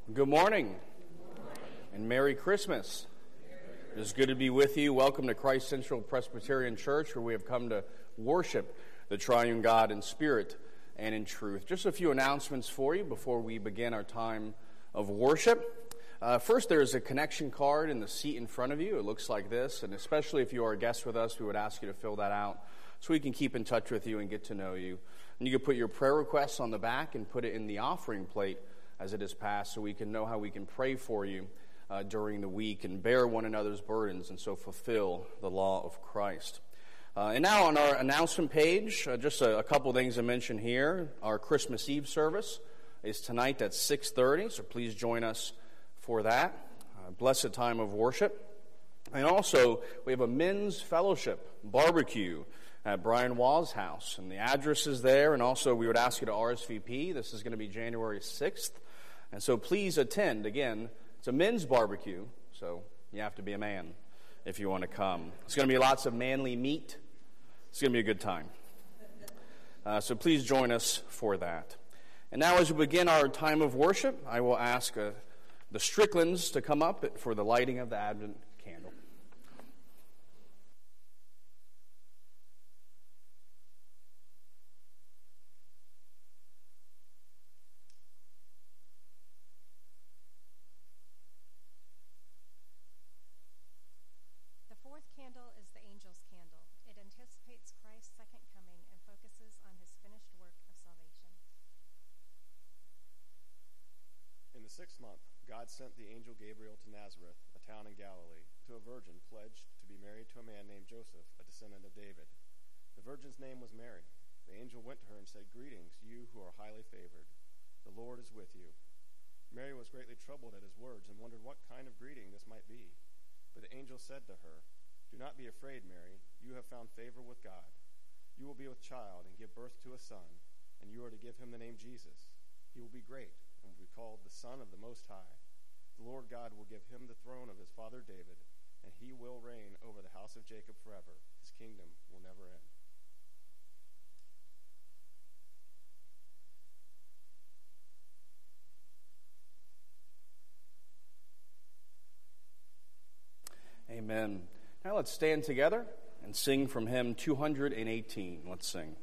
Good morning, and Merry Christmas. It is good to be with you. Welcome to Christ Central Presbyterian Church, where we have come to worship the triune God in spirit and in truth. Just a few announcements for you before we begin our time of worship. First, there is a connection card in the seat in front of you. It looks like this, and especially if you are a guest with us, we would ask you to fill that out so we can keep in touch with you and get to know you. And you can put your prayer requests on the back and put it in the offering plate as it is passed, so we can know how we can pray for you during the week and bear one another's burdens and so fulfill the law of Christ. And now on our announcement page, just a couple things to mention here. Our Christmas Eve service is tonight at 6:30, so please join us for that. Blessed time of worship. And also, we have a men's fellowship barbecue at Brian Wall's house, and the address is there, and also we would ask you to RSVP. This is going to be January 6th, and so please attend. Again, it's a men's barbecue, so you have to be a man if you want to come. It's going to be lots of manly meat. It's going to be a good time. So please join us for that. And now as we begin our time of worship, I will ask the Stricklands to come up for the lighting of the Advent candle. God sent the angel Gabriel to Nazareth, a town in Galilee, to a virgin pledged to be married to a man named Joseph, a descendant of David. The virgin's name was Mary. The angel went to her and said, "Greetings, you who are highly favored. The Lord is with you." Mary was greatly troubled at his words and wondered what kind of greeting this might be. But the angel said to her, "Do not be afraid, Mary. You have found favor with God. You will be with child and give birth to a son, and you are to give him the name Jesus. He will be great and will be called the Son of the Most High. The Lord God will give him the throne of his father David, and he will reign over the house of Jacob forever. His kingdom will never end." Amen. Now let's stand together and sing from hymn 218. Let's sing.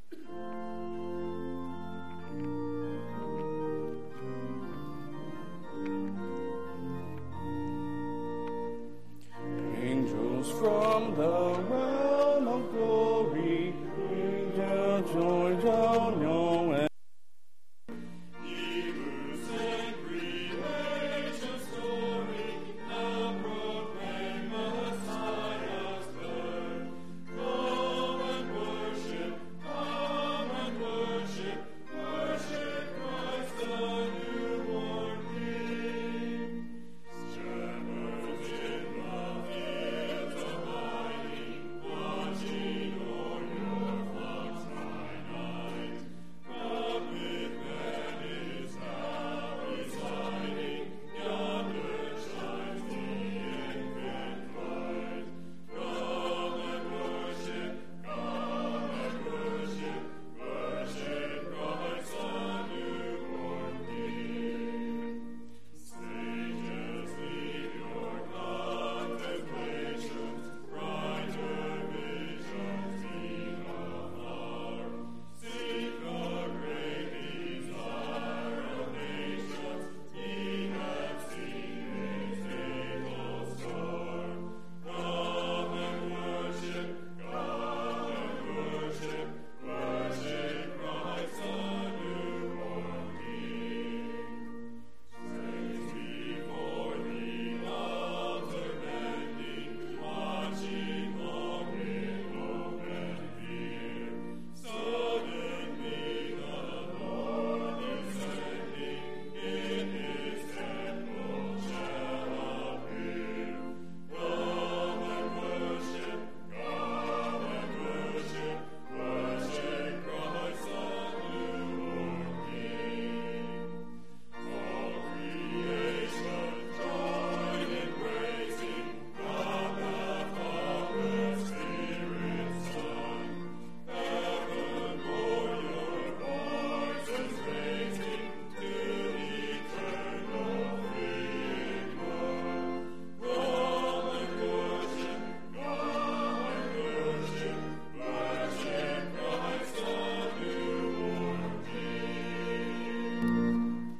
From the realm of glory, angels join down your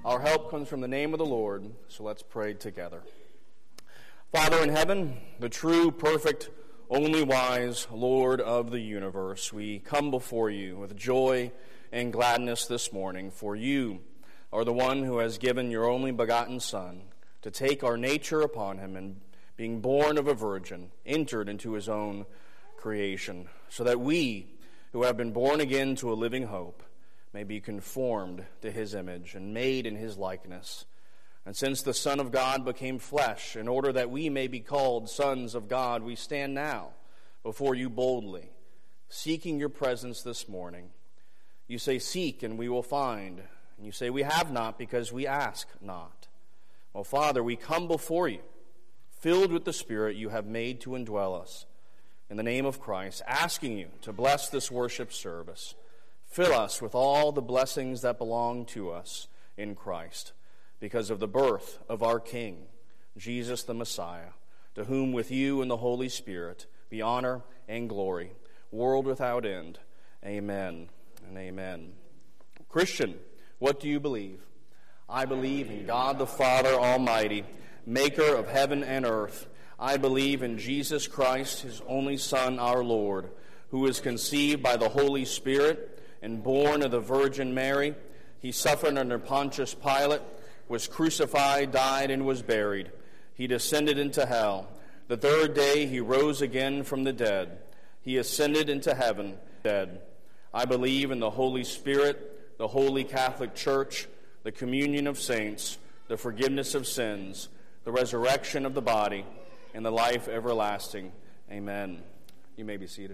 Our help comes from the name of the Lord, so let's pray together. Father in heaven, the true, perfect, only wise Lord of the universe, we come before you with joy and gladness this morning, for you are the one who has given your only begotten Son to take our nature upon him and, being born of a virgin, entered into his own creation, so that we, who have been born again to a living hope, may be conformed to his image and made in his likeness. And since the Son of God became flesh, in order that we may be called sons of God, we stand now before you boldly, seeking your presence this morning. You say, seek and we will find. And you say, we have not because we ask not. Well, Father, we come before you, filled with the Spirit you have made to indwell us. In the name of Christ, asking you to bless this worship service. Fill us with all the blessings that belong to us in Christ, because of the birth of our King, Jesus the Messiah, to whom with you and the Holy Spirit be honor and glory, world without end. Amen and amen. Christian, what do you believe? I believe in God the Father Almighty, maker of heaven and earth. I believe in Jesus Christ, his only Son, our Lord, who was conceived by the Holy Spirit and born of the Virgin Mary. He suffered under Pontius Pilate, was crucified, died, and was buried. He descended into hell. The third day he rose again from the dead. He ascended into heaven, dead. I believe in the Holy Spirit, the Holy Catholic Church, the communion of saints, the forgiveness of sins, the resurrection of the body, and the life everlasting. Amen. You may be seated.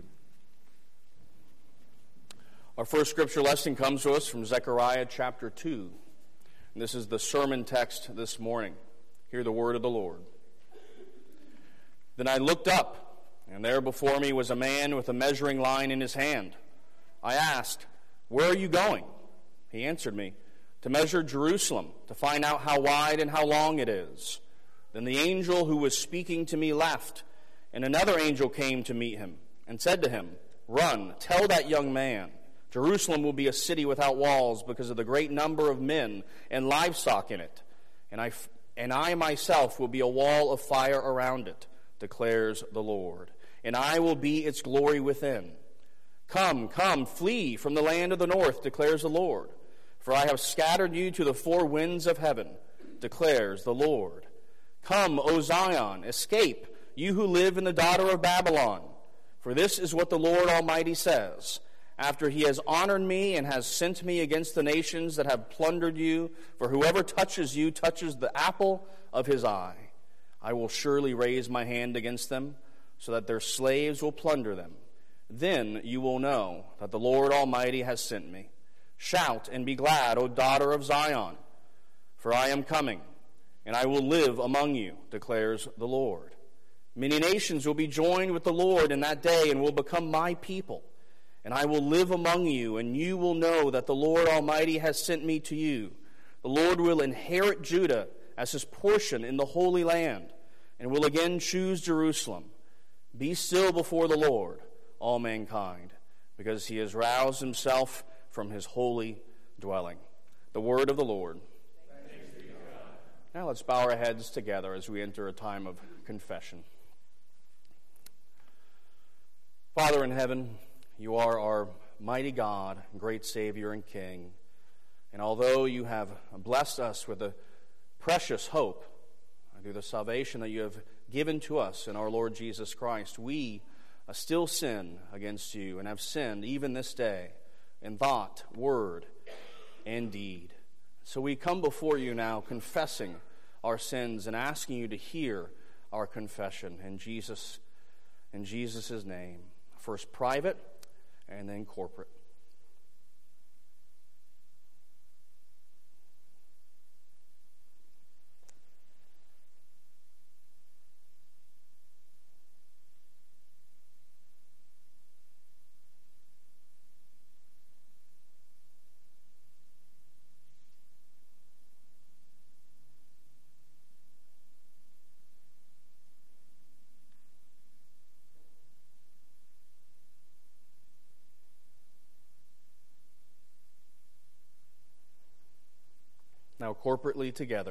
Our first scripture lesson comes to us from Zechariah chapter 2. And this is the sermon text this morning. Hear the word of the Lord. Then I looked up, and there before me was a man with a measuring line in his hand. I asked, where are you going? He answered me, to measure Jerusalem, to find out how wide and how long it is. Then the angel who was speaking to me left, and another angel came to meet him and said to him, run, tell that young man, Jerusalem will be a city without walls because of the great number of men and livestock in it. And I myself will be a wall of fire around it, declares the Lord. And I will be its glory within. Come, come, flee from the land of the north, declares the Lord. For I have scattered you to the four winds of heaven, declares the Lord. Come, O Zion, escape, you who live in the daughter of Babylon. For this is what the Lord Almighty says. After he has honored me and has sent me against the nations that have plundered you, for whoever touches you touches the apple of his eye. I will surely raise my hand against them, so that their slaves will plunder them. Then you will know that the Lord Almighty has sent me. Shout and be glad, O daughter of Zion, for I am coming, and I will live among you, declares the Lord. Many nations will be joined with the Lord in that day and will become my people. And I will live among you, and you will know that the Lord Almighty has sent me to you. The Lord will inherit Judah as his portion in the Holy Land, and will again choose Jerusalem. Be still before the Lord, all mankind, because he has roused himself from his holy dwelling. The word of the Lord. Thanks be to God. Now let's bow our heads together as we enter a time of confession. Father in heaven, you are our mighty God, great Savior and King. And although you have blessed us with a precious hope through the salvation that you have given to us in our Lord Jesus Christ, we still sin against you and have sinned even this day in thought, word, and deed. So we come before you now confessing our sins and asking you to hear our confession in Jesus' name. First private, and then corporate. Now corporately together.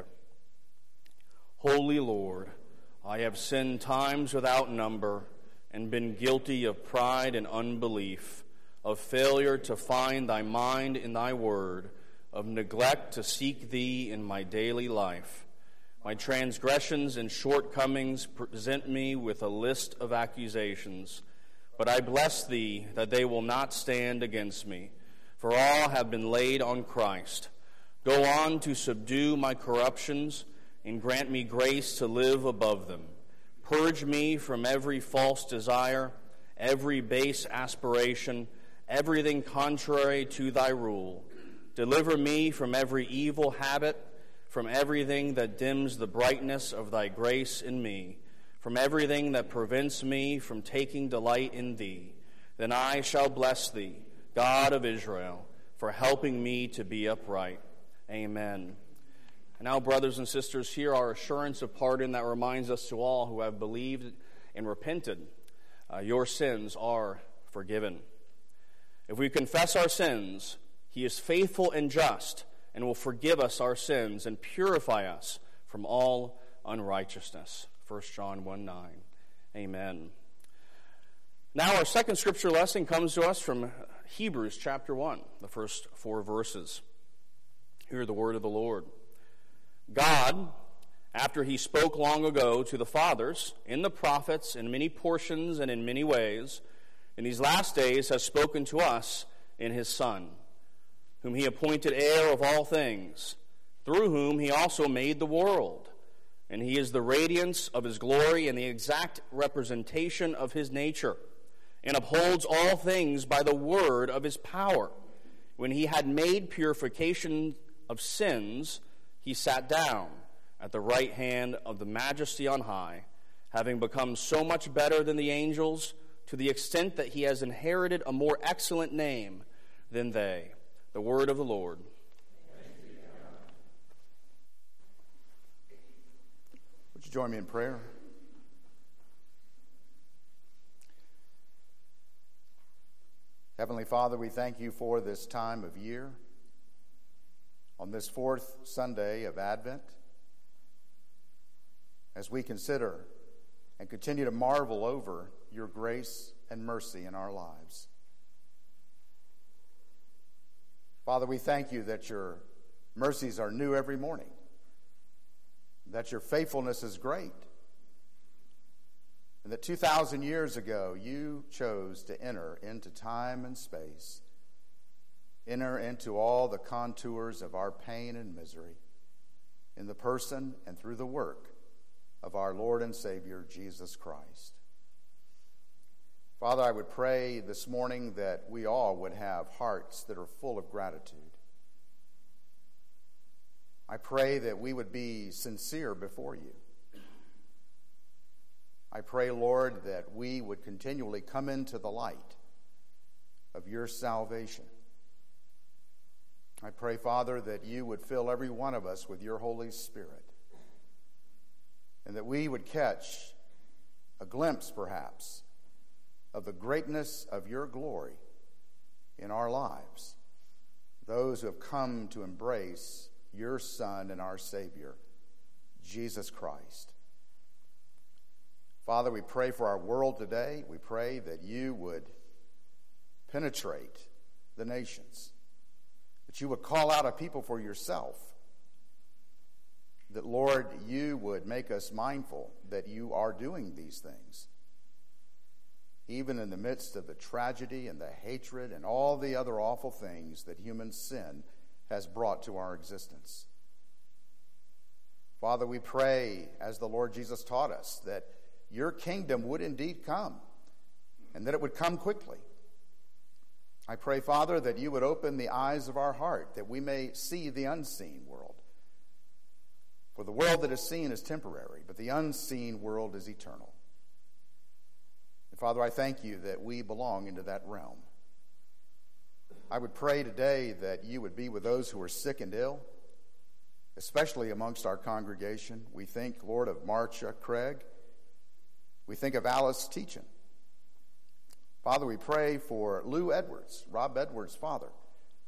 Holy Lord, I have sinned times without number and been guilty of pride and unbelief, of failure to find thy mind in thy word, of neglect to seek thee in my daily life. My transgressions and shortcomings present me with a list of accusations, but I bless thee that they will not stand against me, for all have been laid on Christ. Go on to subdue my corruptions and grant me grace to live above them. Purge me from every false desire, every base aspiration, everything contrary to thy rule. Deliver me from every evil habit, from everything that dims the brightness of thy grace in me, from everything that prevents me from taking delight in thee. Then I shall bless thee, God of Israel, for helping me to be upright. Amen. And now, brothers and sisters, hear our assurance of pardon that reminds us to all who have believed and repented, your sins are forgiven. If we confess our sins, he is faithful and just and will forgive us our sins and purify us from all unrighteousness. 1 John 1:9. Amen. Now our second scripture lesson comes to us from Hebrews chapter 1, the first 4 verses. Hear the word of the Lord. God, after he spoke long ago to the fathers in the prophets in many portions and in many ways, in these last days has spoken to us in his Son, whom he appointed heir of all things, through whom he also made the world. And he is the radiance of his glory and the exact representation of his nature, and upholds all things by the word of his power. When he had made purification of sins, he sat down at the right hand of the Majesty on high, having become so much better than the angels, to the extent that he has inherited a more excellent name than they. The word of the Lord. Would you join me in prayer? Heavenly Father, we thank you for this time of year. On this 4th Sunday of Advent, as we consider and continue to marvel over your grace and mercy in our lives. Father, we thank you that your mercies are new every morning, that your faithfulness is great, and that 2,000 years ago you chose to enter into time and space, enter into all the contours of our pain and misery in the person and through the work of our Lord and Savior, Jesus Christ. Father, I would pray this morning that we all would have hearts that are full of gratitude. I pray that we would be sincere before you. I pray, Lord, that we would continually come into the light of your salvation. I pray, Father, that you would fill every one of us with your Holy Spirit, and that we would catch a glimpse, perhaps, of the greatness of your glory in our lives, those who have come to embrace your Son and our Savior, Jesus Christ. Father, we pray for our world today. We pray that you would penetrate the nations, that you would call out a people for yourself, that, Lord, you would make us mindful that you are doing these things, even in the midst of the tragedy and the hatred and all the other awful things that human sin has brought to our existence. Father, we pray, as the Lord Jesus taught us, that your kingdom would indeed come, and that it would come quickly. I pray, Father, that you would open the eyes of our heart, that we may see the unseen world. For the world that is seen is temporary, but the unseen world is eternal. And Father, I thank you that we belong into that realm. I would pray today that you would be with those who are sick and ill, especially amongst our congregation. We think, Lord, of Marcia Craig. We think of Alice Teachin. Father, we pray for Lou Edwards, Rob Edwards' father,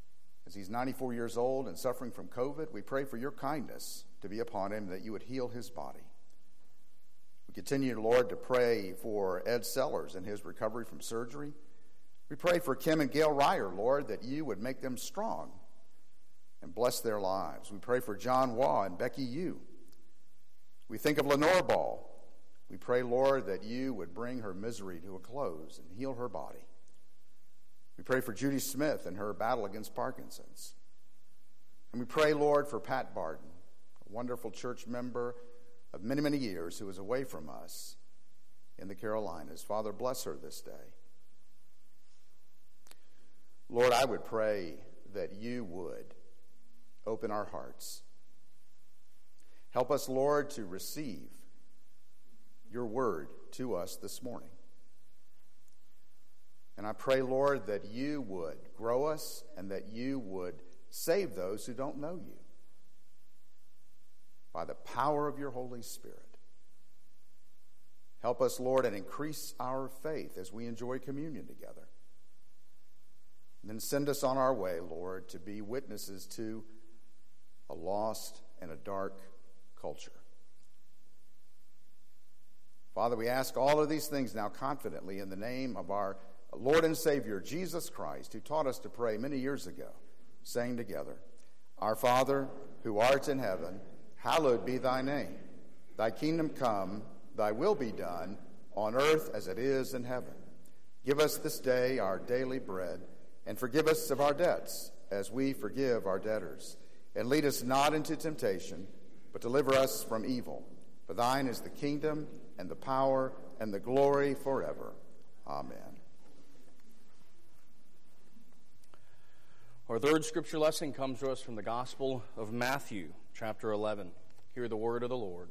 As he's 94 years old and suffering from COVID, we pray for your kindness to be upon him, that you would heal his body. We continue, Lord, to pray for Ed Sellers and his recovery from surgery. We pray for Kim and Gail Ryer, Lord, that you would make them strong and bless their lives. We pray for John Waugh and Becky Yu. We think of Lenore Ball. We pray, Lord, that you would bring her misery to a close and heal her body. We pray for Judy Smith and her battle against Parkinson's. And we pray, Lord, for Pat Barden, a wonderful church member of many, many years who is away from us in the Carolinas. Father, bless her this day. Lord, I would pray that you would open our hearts. Help us, Lord, to receive your word to us this morning. And I pray, Lord, that you would grow us and that you would save those who don't know you by the power of your Holy Spirit. Help us, Lord, and increase our faith as we enjoy communion together. And then send us on our way, Lord, to be witnesses to a lost and a dark culture. Father, we ask all of these things now confidently in the name of our Lord and Savior, Jesus Christ, who taught us to pray many years ago, saying together, Our Father, who art in heaven, hallowed be thy name. Thy kingdom come, thy will be done, on earth as it is in heaven. Give us this day our daily bread, and forgive us of our debts, as we forgive our debtors. And lead us not into temptation, but deliver us from evil. For thine is the kingdom, and the power, and the glory forever. Amen. Our third scripture lesson comes to us from the Gospel of Matthew, chapter 11. Hear the word of the Lord.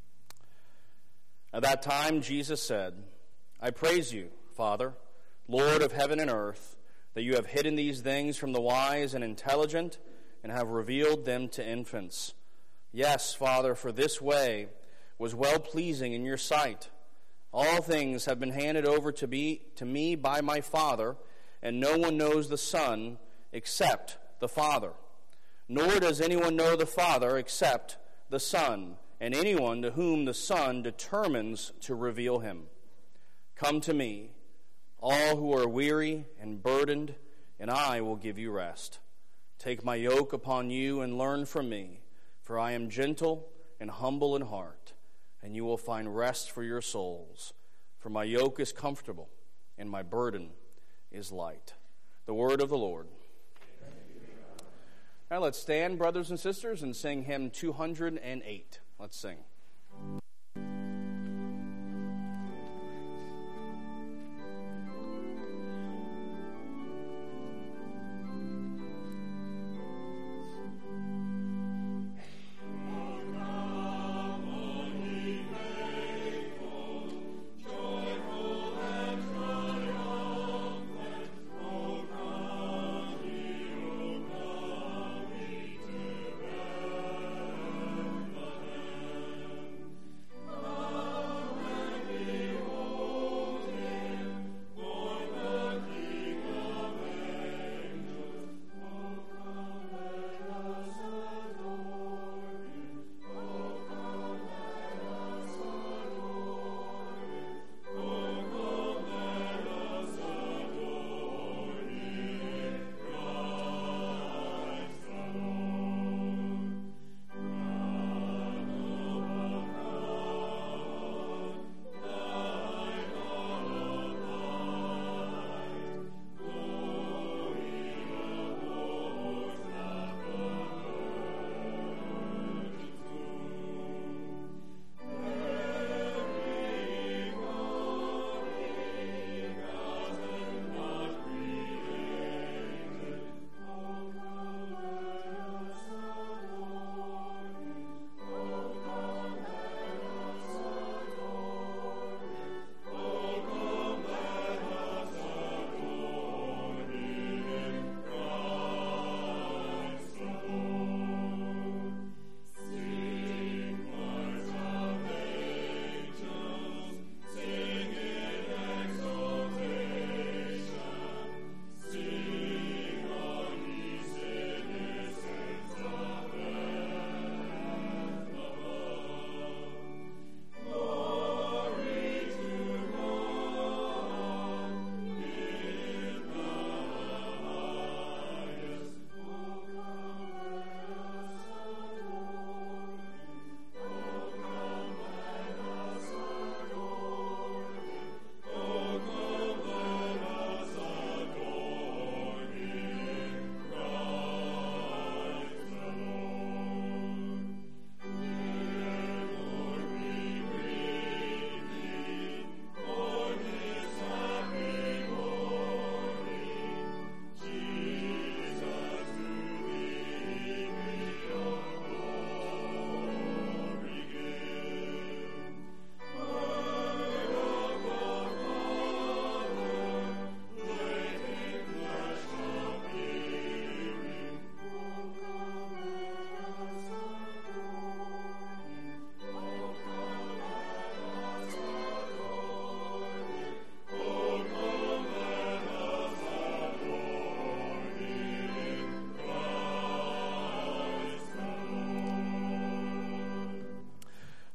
At that time, Jesus said, I praise you, Father, Lord of heaven and earth, that you have hidden these things from the wise and intelligent and have revealed them to infants. Yes, Father, for this way was well-pleasing in your sight. All things have been handed over to me by my Father, and no one knows the Son except the Father. Nor does anyone know the Father except the Son, and anyone to whom the Son determines to reveal him. Come to me, all who are weary and burdened, and I will give you rest. Take my yoke upon you and learn from me, for I am gentle and humble in heart, and you will find rest for your souls. For my yoke is comfortable, and my burden is light. The word of the Lord. Now let's stand, brothers and sisters, and sing hymn 208. Let's sing.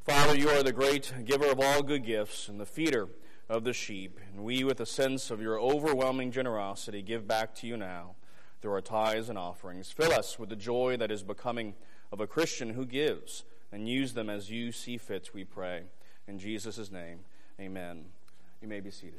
Father, you are the great giver of all good gifts and the feeder of the sheep, and we, with a sense of your overwhelming generosity, give back to you now through our tithes and offerings. Fill us with the joy that is becoming of a Christian who gives, and use them as you see fit, we pray. In Jesus' name, amen. You may be seated.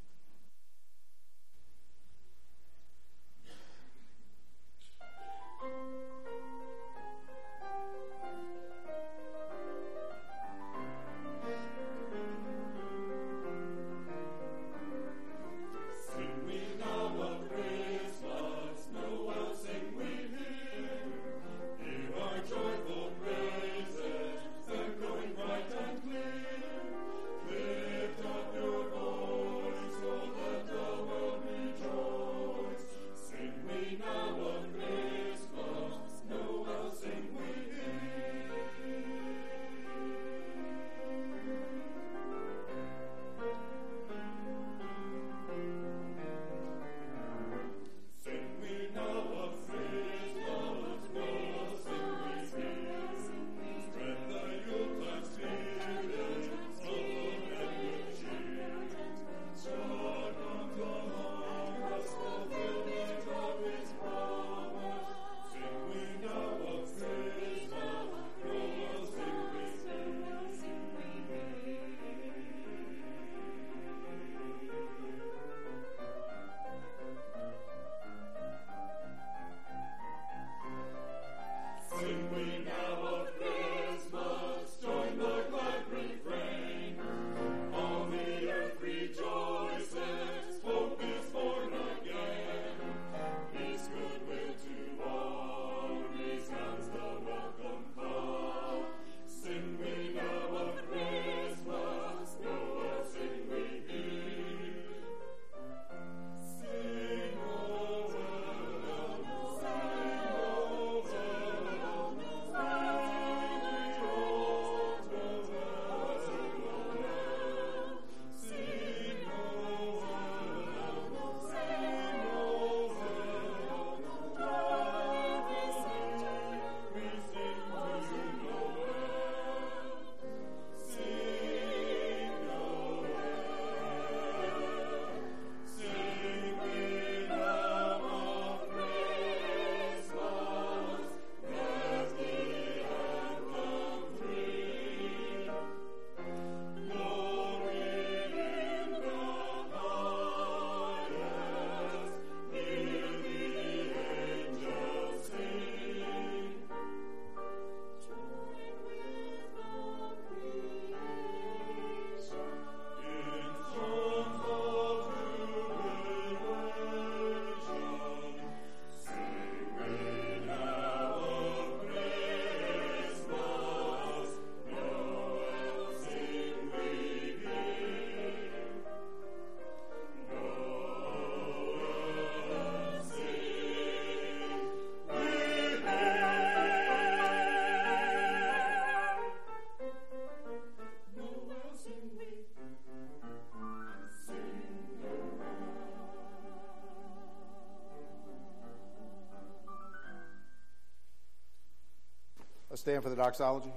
Let's stand for the doxology.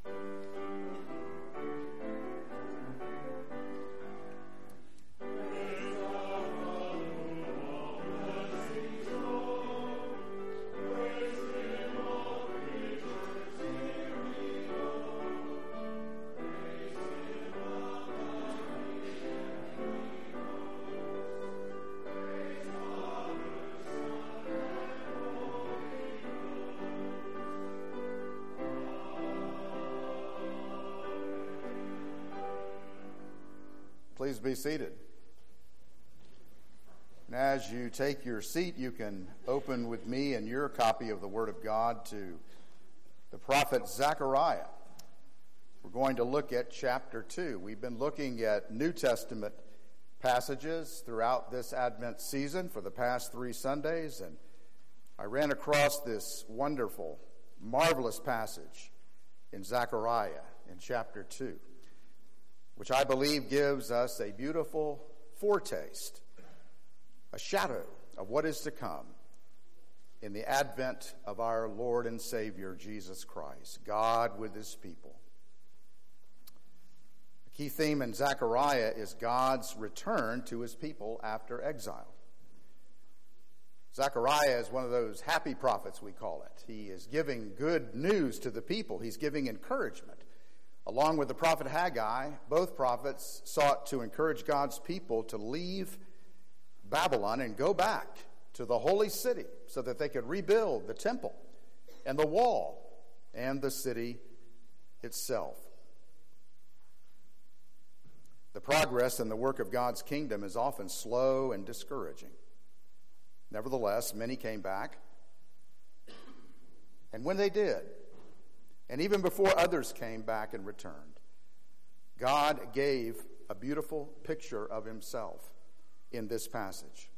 Please be seated. And as you take your seat, you can open with me in your copy of the Word of God to the prophet Zechariah. We're going to look at chapter 2. We've been looking at New Testament passages throughout this Advent season for the past 3 Sundays, and I ran across this wonderful, marvelous passage in Zechariah in chapter 2. Which I believe gives us a beautiful foretaste, a shadow of what is to come in the advent of our Lord and Savior, Jesus Christ, God with his people. Key theme in Zechariah is God's return to his people after exile. Zechariah is one of those happy prophets, we call it. He is giving good news to the people. He's giving encouragement. Along with the prophet Haggai, both prophets sought to encourage God's people to leave Babylon and go back to the holy city so that they could rebuild the temple and the wall and the city itself. The progress in the work of God's kingdom is often slow and discouraging. Nevertheless, many came back. And when they did, and even before others came back and returned, God gave a beautiful picture of himself in this passage.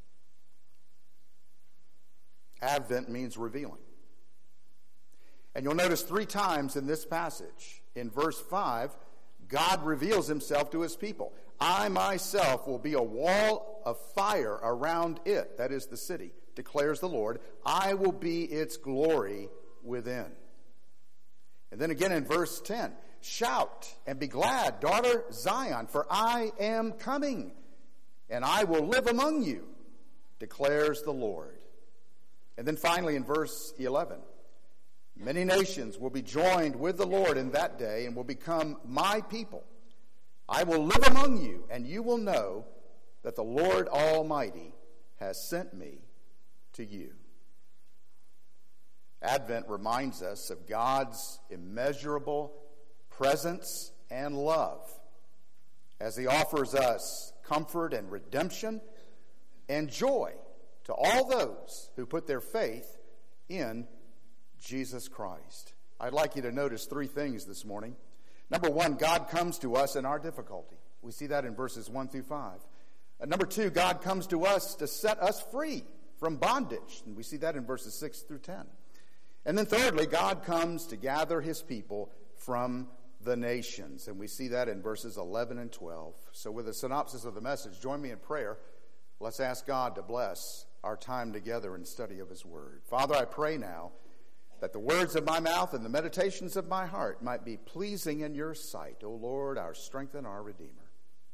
Advent means revealing. And you'll notice 3 times in this passage. In verse 5, God reveals himself to his people. I myself will be a wall of fire around it, that is the city, declares the Lord. I will be its glory within. And then again in verse 10, shout and be glad, daughter Zion, for I am coming, and I will live among you, declares the Lord. And then finally in verse 11, many nations will be joined with the Lord in that day and will become my people. I will live among you, and you will know that the Lord Almighty has sent me to you. Advent reminds us of God's immeasurable presence and love as he offers us comfort and redemption and joy to all those who put their faith in Jesus Christ. I'd like you to notice 3 things this morning. Number 1, God comes to us in our difficulty. We see that in verses 1 through 5. Number 2, God comes to us to set us free from bondage. And we see that in verses 6 through 10. And then thirdly, God comes to gather his people from the nations. And we see that in verses 11 and 12. So with a synopsis of the message, join me in prayer. Let's ask God to bless our time together in study of his word. Father, I pray now that the words of my mouth and the meditations of my heart might be pleasing in your sight, O Lord, our strength and our Redeemer.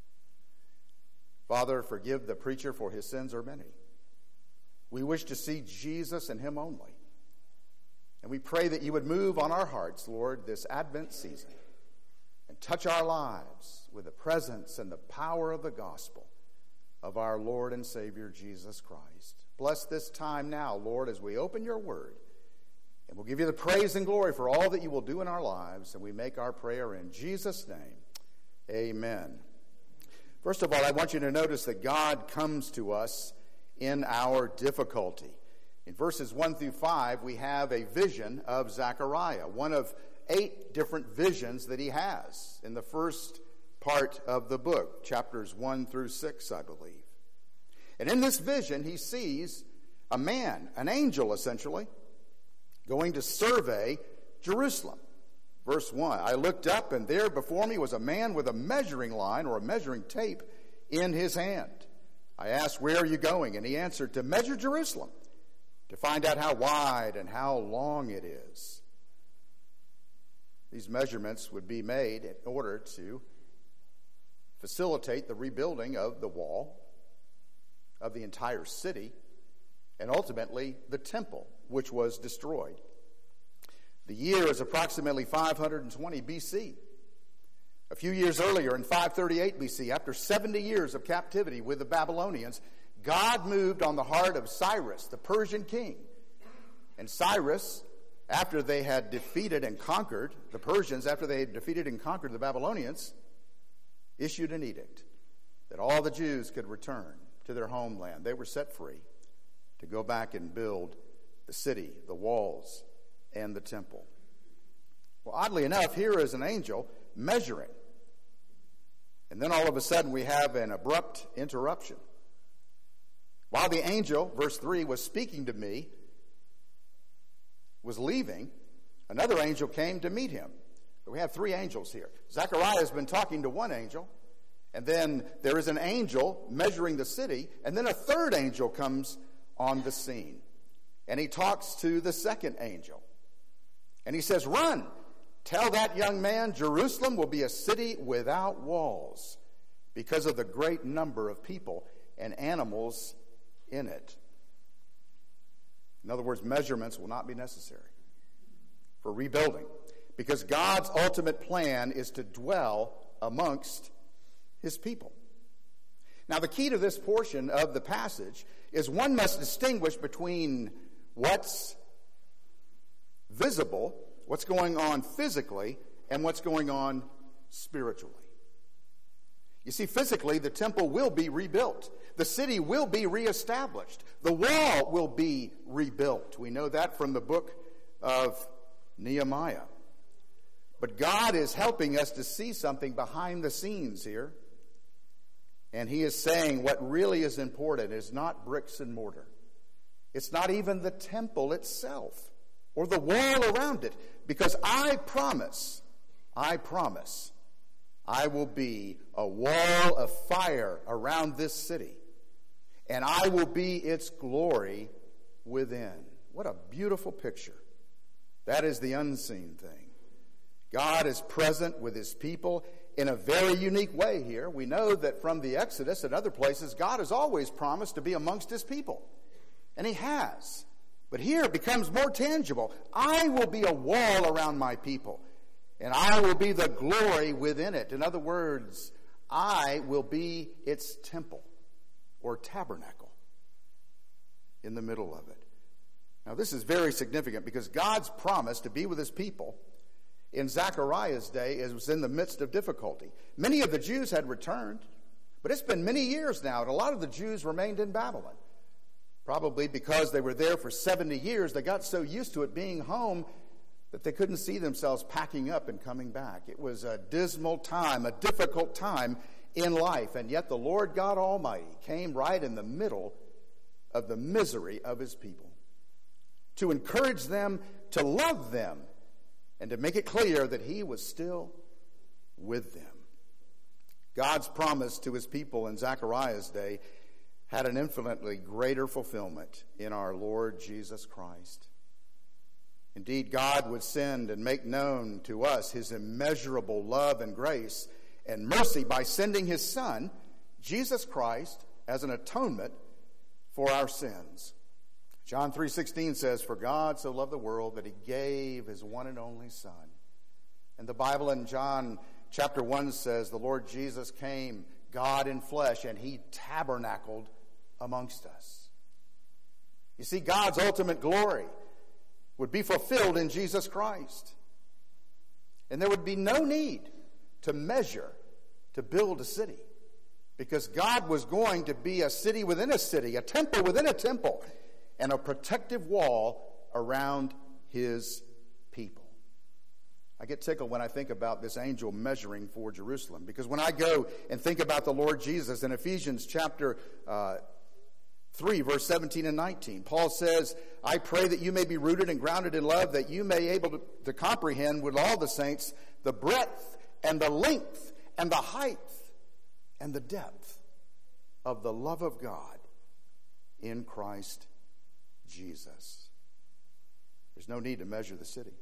Father, forgive the preacher, for his sins are many. We wish to see Jesus and him only. And we pray that you would move on our hearts, Lord, this Advent season and touch our lives with the presence and the power of the gospel of our Lord and Savior, Jesus Christ. Bless this time now, Lord, as we open your word. And we'll give you the praise and glory for all that you will do in our lives. And we make our prayer in Jesus' name. Amen. First of all, I want you to notice that God comes to us in our difficulty. In verses 1 through 5, we have a vision of Zechariah, one of 8 different visions that he has in the first part of the book, chapters 1 through 6, I believe. And in this vision, he sees a man, an angel essentially, going to survey Jerusalem. Verse 1, I looked up, and there before me was a man with a measuring line or a measuring tape in his hand. I asked, where are you going? And he answered, to measure Jerusalem, to find out how wide and how long it is. These measurements would be made in order to facilitate the rebuilding of the wall, of the entire city, and ultimately the temple, which was destroyed. The year is approximately 520 BC. A few years earlier, in 538 BC, after 70 years of captivity with the Babylonians, God moved on the heart of Cyrus, the Persian king. And Cyrus, after they had defeated and conquered the Persians, after they had defeated and conquered the Babylonians, issued an edict that all the Jews could return to their homeland. They were set free to go back and build the city, the walls, and the temple. Well, oddly enough, here is an angel measuring. And then all of a sudden we have an abrupt interruption. While the angel, verse 3, was speaking to me, was leaving, another angel came to meet him. We have 3 angels here. Zechariah has been talking to one angel, and then there is an angel measuring the city, and then a third angel comes on the scene. And he talks to the second angel. And he says, run Tell that young man, Jerusalem will be a city without walls because of the great number of people and animals in it. In other words, measurements will not be necessary for rebuilding, because God's ultimate plan is to dwell amongst his people. Now, the key to this portion of the passage is one must distinguish between what's visible, what's going on physically, and what's going on spiritually. You see, physically, the temple will be rebuilt. The city will be reestablished. The wall will be rebuilt. We know that from the book of Nehemiah. But God is helping us to see something behind the scenes here. And he is saying what really is important is not bricks and mortar. It's not even the temple itself or the wall around it. Because I promise, I will be a wall of fire around this city. And I will be its glory within. What a beautiful picture. That is the unseen thing. God is present with his people in a very unique way here. We know that from the Exodus and other places, God has always promised to be amongst his people. And he has. But here it becomes more tangible. I will be a wall around my people, and I will be the glory within it. In other words, I will be its temple or tabernacle in the middle of it. Now, this is very significant because God's promise to be with his people in Zechariah's day was in the midst of difficulty. Many of the Jews had returned, but it's been many years now, and a lot of the Jews remained in Babylon. Probably because they were there for 70 years, they got so used to it being home that they couldn't see themselves packing up and coming back. It was a dismal time, a difficult time in life, and yet the Lord God Almighty came right in the middle of the misery of his people to encourage them, to love them, and to make it clear that he was still with them. God's promise to his people in Zechariah's day had an infinitely greater fulfillment in our Lord Jesus Christ. Indeed, God would send and make known to us his immeasurable love and grace and mercy by sending his Son, Jesus Christ, as an atonement for our sins. John 3:16 says, "For God so loved the world that he gave his one and only Son." And the Bible in John chapter 1 says, the Lord Jesus came, God in flesh, and he tabernacled amongst us. You see, God's ultimate glory would be fulfilled in Jesus Christ. And there would be no need to measure to build a city, because God was going to be a city within a city, a temple within a temple, and a protective wall around his people. I get tickled when I think about this angel measuring for Jerusalem, because when I go and think about the Lord Jesus in Ephesians chapter 3, verse 17 and 19, Paul says, "I pray that you may be rooted and grounded in love, that you may be able to comprehend with all the saints the breadth and the length and the height and the depth of the love of God in Christ Jesus." There's no need to measure the city.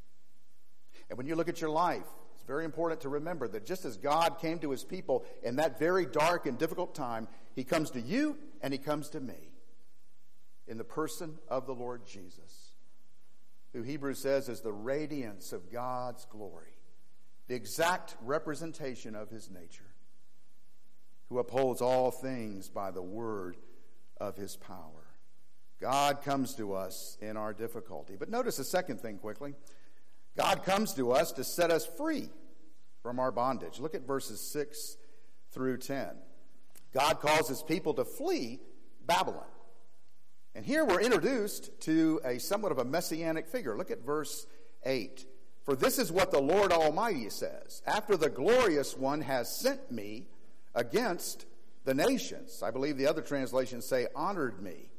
And when you look at your life, it's very important to remember that just as God came to his people in that very dark and difficult time, he comes to you and he comes to me in the person of the Lord Jesus, who Hebrews says is the radiance of God's glory, the exact representation of his nature, who upholds all things by the word of his power. God comes to us in our difficulty. But notice the second thing quickly. God comes to us to set us free from our bondage. Look at verses 6 through 10. God calls his people to flee Babylon. And here we're introduced to a somewhat of a messianic figure. Look at verse 8. "For this is what the Lord Almighty says, after the glorious one has sent me against the nations." I believe the other translations say honored me.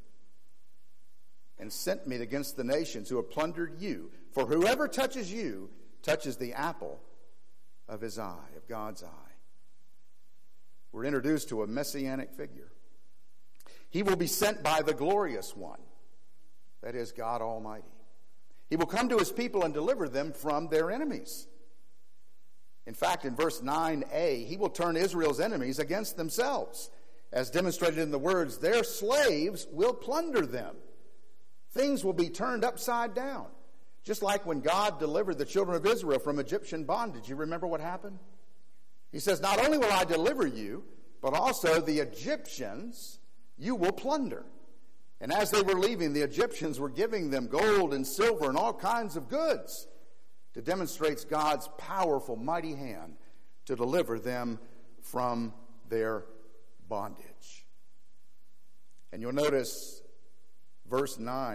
"And sent me against the nations who have plundered you. For whoever touches you touches the apple of his eye," of God's eye. We're introduced to a messianic figure. He will be sent by the glorious one, that is God Almighty. He will come to his people and deliver them from their enemies. In fact, in verse 9a, he will turn Israel's enemies against themselves, as demonstrated in the words, their slaves will plunder them. Things will be turned upside down. Just like when God delivered the children of Israel from Egyptian bondage. You remember what happened? He says, not only will I deliver you, but also the Egyptians you will plunder. And as they were leaving, the Egyptians were giving them gold and silver and all kinds of goods to demonstrate God's powerful, mighty hand to deliver them from their bondage. And you'll notice verse 9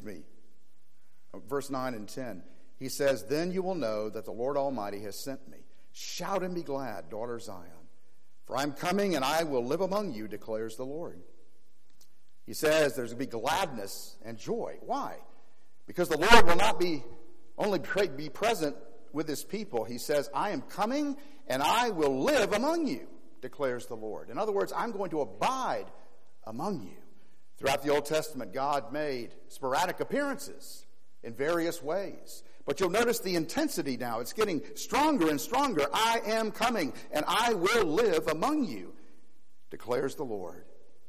and 10. He says, then you will know that the Lord Almighty has sent me. Shout and be glad, daughter Zion. For I am coming and I will live among you, declares the Lord. He says there's going to be gladness and joy. Why? Because the Lord will not only be present with his people. He says, I am coming and I will live among you, declares the Lord. In other words, I'm going to abide among you. Throughout the Old Testament, God made sporadic appearances in various ways. But you'll notice the intensity now. It's getting stronger and stronger. I am coming and I will live among you, declares the Lord.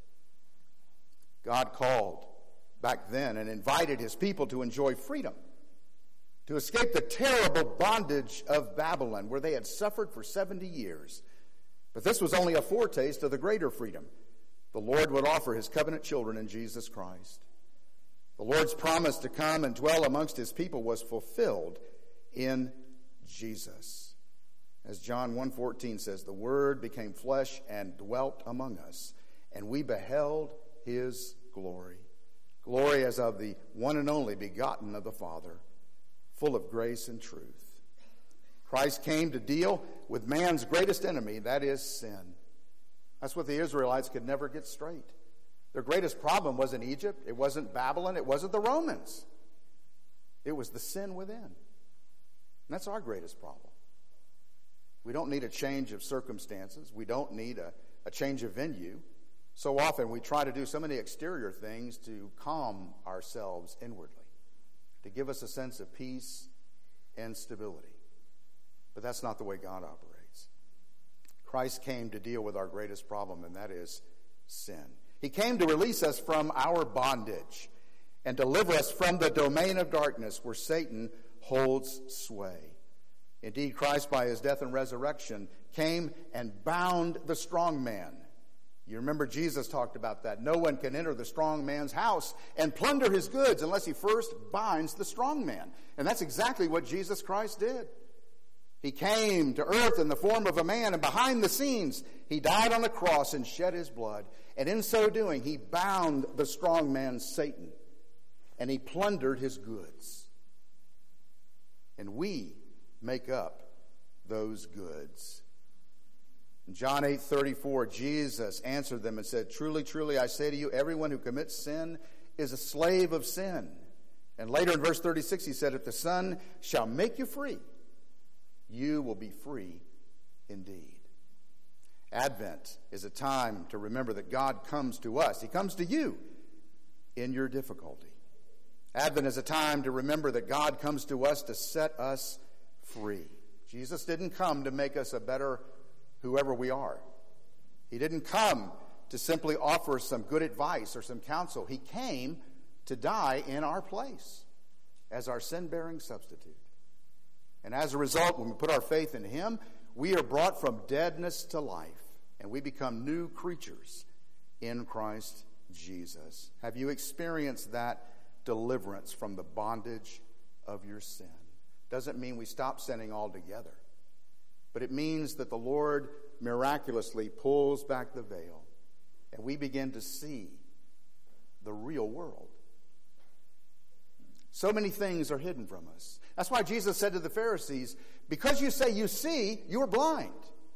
God called back then and invited his people to enjoy freedom, to escape the terrible bondage of Babylon, where they had suffered for 70 years. But this was only a foretaste of the greater freedom the Lord would offer his covenant children in Jesus Christ. The Lord's promise to come and dwell amongst his people was fulfilled in Jesus. As John 1:14 says, the Word became flesh and dwelt among us, and we beheld his glory. Glory as of the one and only begotten of the Father, full of grace and truth. Christ came to deal with man's greatest enemy, that is sin. That's what the Israelites could never get straight. Their greatest problem wasn't Egypt, it wasn't Babylon, it wasn't the Romans. It was the sin within. And that's our greatest problem. We don't need a change of circumstances. We don't need a change of venue. So often we try to do so many exterior things to calm ourselves inwardly, to give us a sense of peace and stability. But that's not the way God operates. Christ came to deal with our greatest problem, and that is sin. He came to release us from our bondage and deliver us from the domain of darkness where Satan holds sway. Indeed, Christ, by his death and resurrection, came and bound the strong man. You remember Jesus talked about that. No one can enter the strong man's house and plunder his goods unless he first binds the strong man. And that's exactly what Jesus Christ did. He came to earth in the form of a man, and behind the scenes, he died on the cross and shed his blood. And in so doing, he bound the strong man, Satan, and he plundered his goods. And we make up those goods. In John 8:34, Jesus answered them and said, truly, truly, I say to you, everyone who commits sin is a slave of sin. And later in verse 36, he said, if the Son shall make you free, you will be free indeed. Advent is a time to remember that God comes to us. He comes to you in your difficulty. Advent is a time to remember that God comes to us to set us free. Jesus didn't come to make us a better whoever we are. He didn't come to simply offer some good advice or some counsel. He came to die in our place as our sin-bearing substitute. And as a result, when we put our faith in him, we are brought from deadness to life, and we become new creatures in Christ Jesus. Have you experienced that deliverance from the bondage of your sin? Doesn't mean we stop sinning altogether, but it means that the Lord miraculously pulls back the veil, and we begin to see the real world. So many things are hidden from us. That's why Jesus said to the Pharisees, because you say you see, you're blind.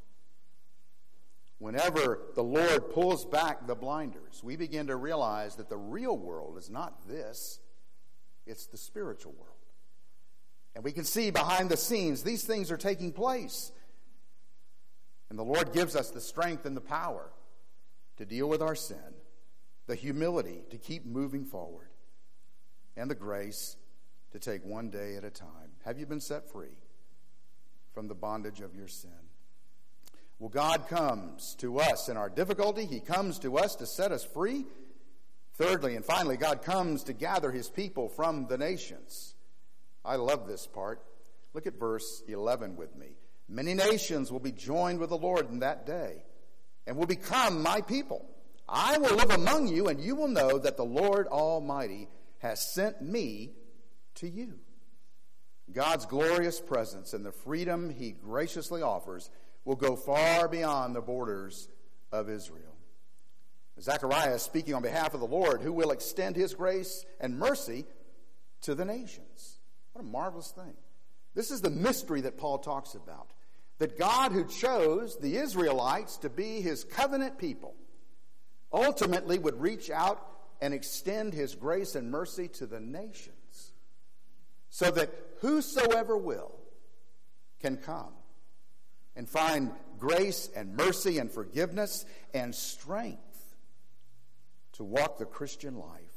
Whenever the Lord pulls back the blinders, we begin to realize that the real world is not this, it's the spiritual world. And we can see behind the scenes, these things are taking place. And the Lord gives us the strength and the power to deal with our sin, the humility to keep moving forward, and the grace to take one day at a time. Have you been set free from the bondage of your sin? Well, God comes to us in our difficulty. He comes to us to set us free. Thirdly and finally, God comes to gather his people from the nations. I love this part. Look at verse 11 with me. Many nations will be joined with the Lord in that day and will become my people. I will live among you, and you will know that the Lord Almighty has sent me to you. God's glorious presence and the freedom he graciously offers will go far beyond the borders of Israel. Zechariah is speaking on behalf of the Lord, who will extend his grace and mercy to the nations. What a marvelous thing. This is the mystery that Paul talks about. That God, who chose the Israelites to be his covenant people, ultimately would reach out and extend his grace and mercy to the nations, so that whosoever will can come and find grace and mercy and forgiveness and strength to walk the Christian life.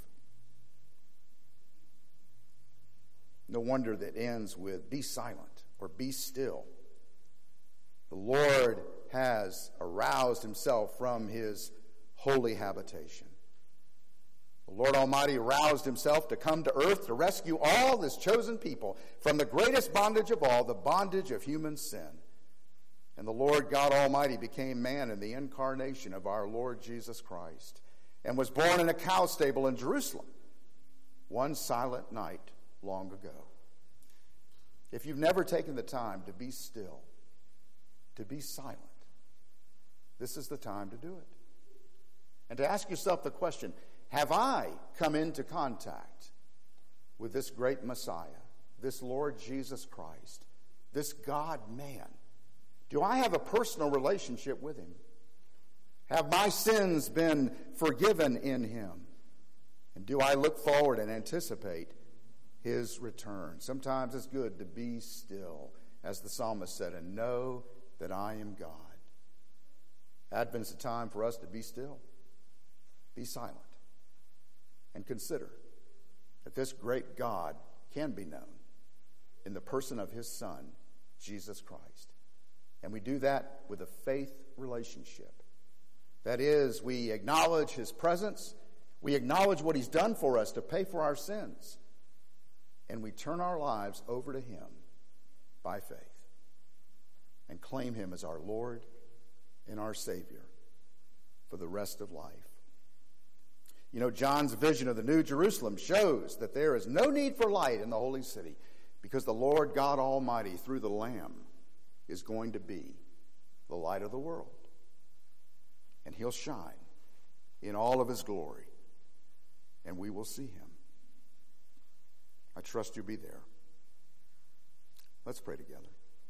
No wonder that ends with be silent or be still. The Lord has aroused himself from his holy habitation. The Lord Almighty aroused himself to come to earth to rescue all his chosen people from the greatest bondage of all, the bondage of human sin. And the Lord God Almighty became man in the incarnation of our Lord Jesus Christ and was born in a cow stable in Jerusalem one silent night long ago. If you've never taken the time to be still, to be silent, this is the time to do it. And to ask yourself the question, have I come into contact with this great Messiah, this Lord Jesus Christ, this God-man? Do I have a personal relationship with him? Have my sins been forgiven in him? And do I look forward and anticipate his return? Sometimes it's good to be still, as the psalmist said, and know that I am God. Advent's a time for us to be still, be silent, and consider that this great God can be known in the person of his Son, Jesus Christ. And we do that with a faith relationship. That is, we acknowledge his presence, we acknowledge what he's done for us to pay for our sins, and we turn our lives over to him by faith and claim him as our Lord and our Savior for the rest of life. You know, John's vision of the New Jerusalem shows that there is no need for light in the holy city because the Lord God Almighty, through the Lamb, is going to be the light of the world. And he'll shine in all of his glory, and we will see him. I trust you'll be there. Let's pray together.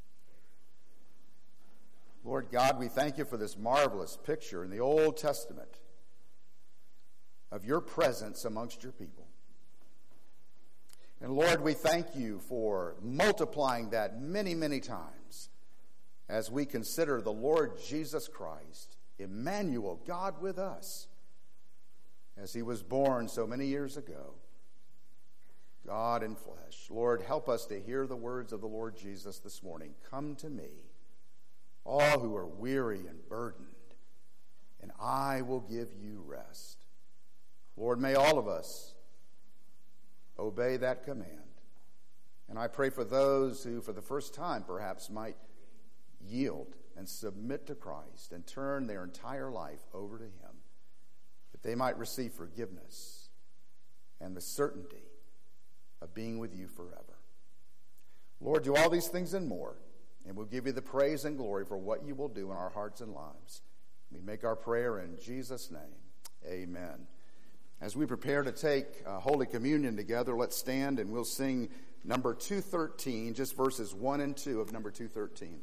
Lord God, we thank you for this marvelous picture in the Old Testament of your presence amongst your people. And Lord, we thank you for multiplying that many, many times as we consider the Lord Jesus Christ, Emmanuel, God with us, as he was born so many years ago, God in flesh. Lord, help us to hear the words of the Lord Jesus this morning. Come to me, all who are weary and burdened, and I will give you rest. Lord, may all of us obey that command. And I pray for those who, for the first time perhaps, might yield and submit to Christ and turn their entire life over to him, that they might receive forgiveness and the certainty of being with you forever. Lord, do all these things and more, and we'll give you the praise and glory for what you will do in our hearts and lives. We make our prayer in Jesus' name. Amen. As we prepare to take Holy Communion together, let's stand and we'll sing number 213, just verses 1 and 2 of number 213.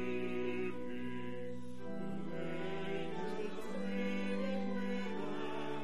With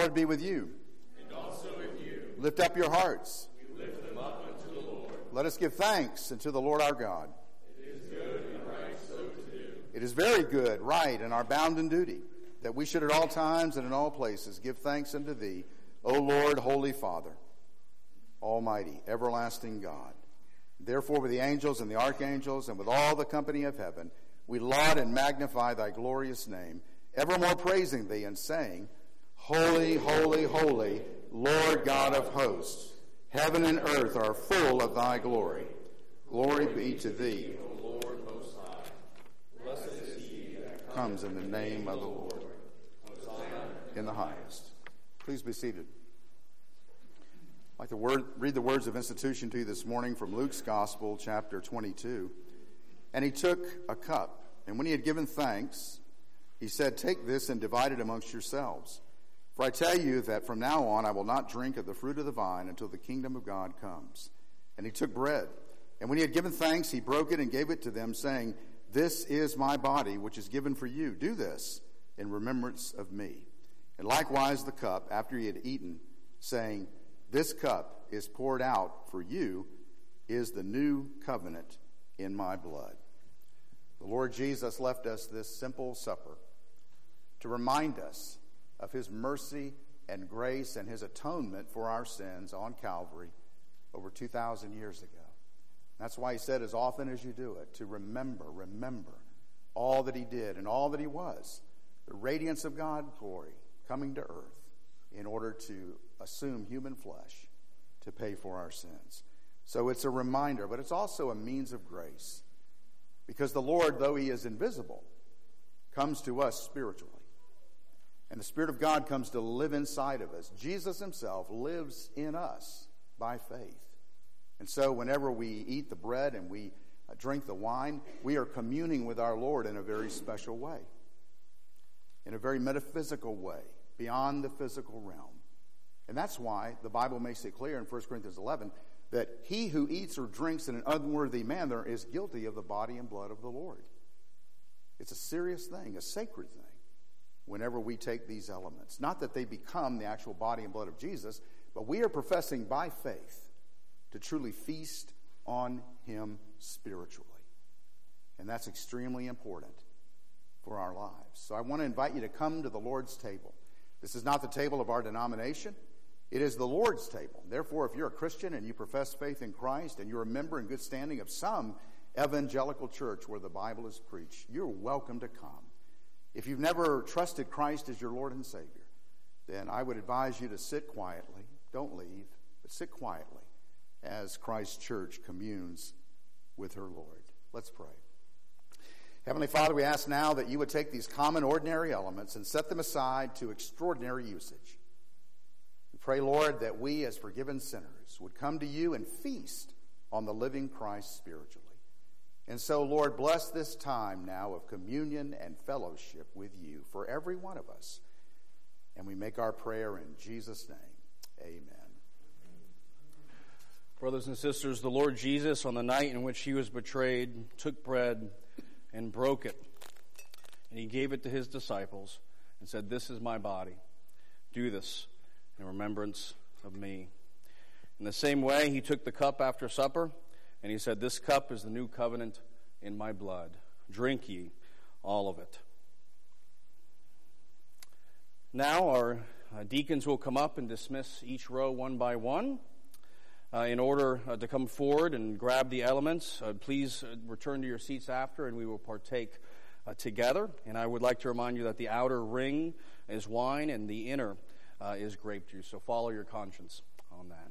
Lord be with you. And also with you. Lift up your hearts. We lift them up unto the Lord. Let us give thanks unto the Lord our God. It is good and right so to do. It is very good, right, and our bounden duty, that we should at all times and in all places give thanks unto thee, O Lord, Holy Father, Almighty, everlasting God. Therefore, with the angels and the archangels and with all the company of heaven, we laud and magnify thy glorious name, evermore praising thee and saying, Holy, holy, holy, Lord God of hosts, heaven and earth are full of thy glory. Glory be to thee, O Lord most high. Blessed is he that comes in the name of the Lord, Hosanna in the highest. Please be seated. I'd like to read the words of institution to you this morning from Luke's Gospel, chapter 22. And he took a cup, and when he had given thanks, he said, Take this and divide it amongst yourselves. For I tell you that from now on I will not drink of the fruit of the vine until the kingdom of God comes. And he took bread, and when he had given thanks, he broke it and gave it to them, saying, This is my body, which is given for you. Do this in remembrance of me. And likewise the cup, after he had eaten, saying, This cup is poured out for you, is the new covenant in my blood. The Lord Jesus left us this simple supper to remind us of his mercy and grace and his atonement for our sins on Calvary over 2,000 years ago. That's why he said, as often as you do it, to remember all that he did and all that he was, the radiance of God's glory coming to earth in order to assume human flesh to pay for our sins. So it's a reminder, but it's also a means of grace. Because the Lord, though he is invisible, comes to us spiritually. And the Spirit of God comes to live inside of us. Jesus himself lives in us by faith. And so whenever we eat the bread and we drink the wine, we are communing with our Lord in a very special way. In a very metaphysical way, beyond the physical realm. And that's why the Bible makes it clear in 1 Corinthians 11 that he who eats or drinks in an unworthy manner is guilty of the body and blood of the Lord. It's a serious thing, a sacred thing, whenever we take these elements. Not that they become the actual body and blood of Jesus, but we are professing by faith to truly feast on him spiritually. And that's extremely important for our lives. So I want to invite you to come to the Lord's table. This is not the table of our denomination. It is the Lord's table. Therefore, if you're a Christian and you profess faith in Christ and you're a member in good standing of some evangelical church where the Bible is preached, you're welcome to come. If you've never trusted Christ as your Lord and Savior, then I would advise you to sit quietly. Don't leave, but sit quietly as Christ's church communes with her Lord. Let's pray. Heavenly Father, we ask now that you would take these common, ordinary elements and set them aside to extraordinary usage. We pray, Lord, that we as forgiven sinners would come to you and feast on the living Christ spiritually. And so, Lord, bless this time now of communion and fellowship with you for every one of us. And we make our prayer in Jesus' name. Amen. Brothers and sisters, the Lord Jesus, on the night in which he was betrayed, took bread and broke it. And he gave it to his disciples and said, This is my body. Do this in remembrance of me. In the same way, he took the cup after supper, and he said, This cup is the new covenant in my blood. Drink ye all of it. Now our deacons will come up and dismiss each row one by one. In order to come forward and grab the elements, please return to your seats after, and we will partake together. And I would like to remind you that the outer ring is wine and the inner is grape juice. So follow your conscience on that.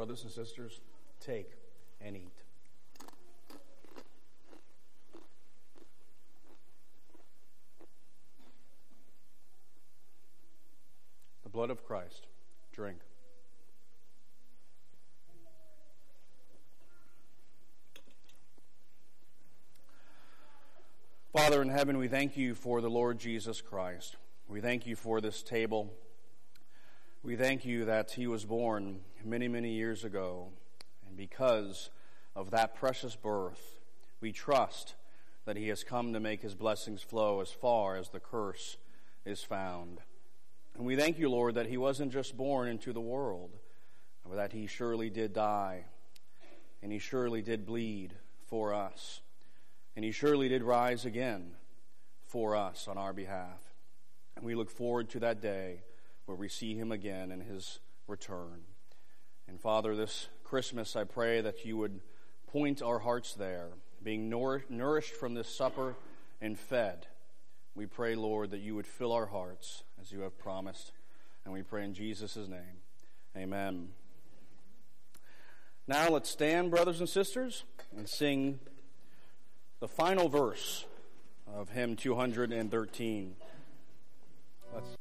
brothers and sisters, take and eat. The blood of Christ, drink. Father in heaven, we thank you for the Lord Jesus Christ. We thank you for this table. We thank you that he was born many, many years ago. And because of that precious birth, we trust that he has come to make his blessings flow as far as the curse is found. And we thank you, Lord, that he wasn't just born into the world, but that he surely did die, and he surely did bleed for us, and he surely did rise again for us on our behalf. And we look forward to that day where we see him again in his return. And Father, this Christmas, I pray that you would point our hearts there, being nourished from this supper and fed. We pray, Lord, that you would fill our hearts as you have promised. And we pray in Jesus' name. Amen. Now let's stand, brothers and sisters, and sing the final verse of hymn 213. Let's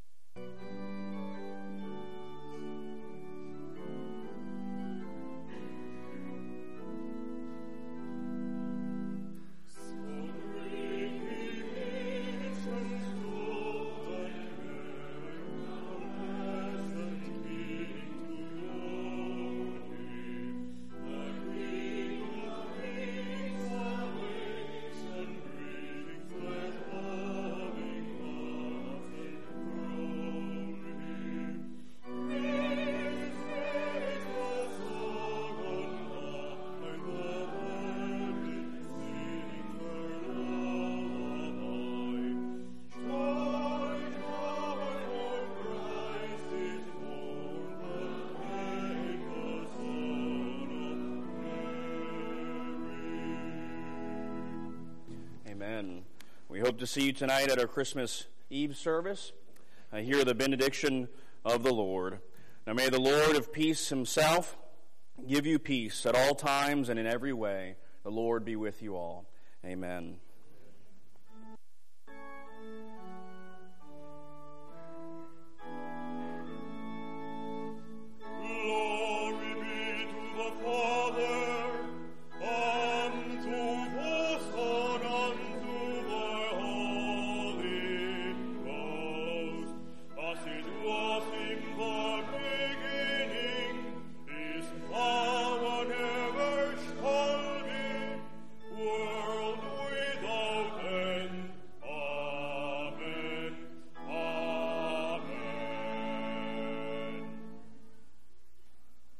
Amen. We hope to see you tonight at our Christmas Eve service. Hear the benediction of the Lord. Now may the Lord of peace himself give you peace at all times and in every way. The Lord be with you all. Amen.